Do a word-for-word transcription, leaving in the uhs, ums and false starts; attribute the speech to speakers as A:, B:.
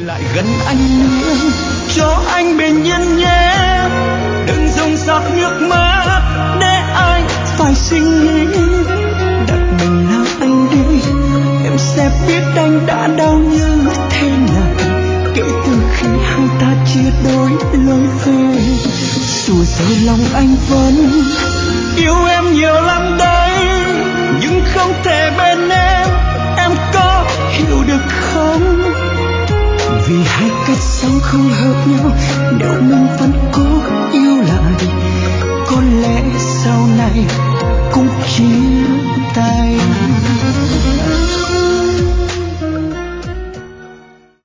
A: lại gần anh nữa, cho anh bình yên nhé. Đừng dùng giọt nước mắt để anh phải suy nghĩ. Đặt mình là anh đi, em sẽ biết anh đã đau như thế nào kể từ khi hai ta chia đôi lối về. Dù giờ lòng anh vẫn yêu em nhiều lắm đấy, nhưng không thể bên em. Em có hiểu được không? Vì hai cách sống không hợp nhau, nếu mình vẫn cố yêu lại, có lẽ sau này cũng chia tay.